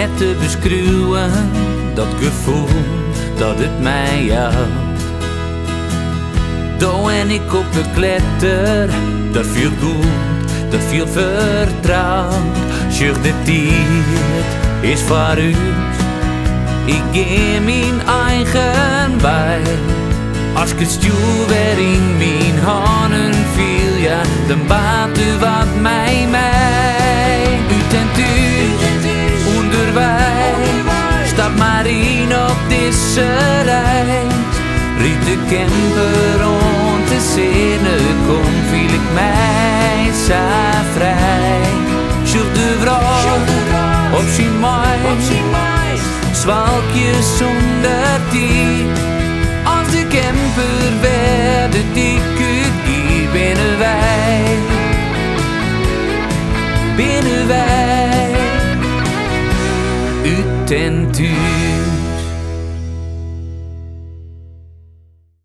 net te beschreeuwen, dat gevoel dat het mij houdt. Daar en ik op de kletter, dat viel goed, dat viel vertrouwd. Zeg de tijd is voor u, ik geef mijn eigen bij. Als ik het stuur weer in mijn handen viel, ja, dan baat u wat mij. U tent u, onderwijs, stap maar in op deze reis. Riet de camper rond de zinnen, kom viel ik mij zo vrij. Zoek de vrouw op zijn mais, zwalkjes zonder die. Als de camper werd, die kukie binnen wij. Binnen wij, u tent u.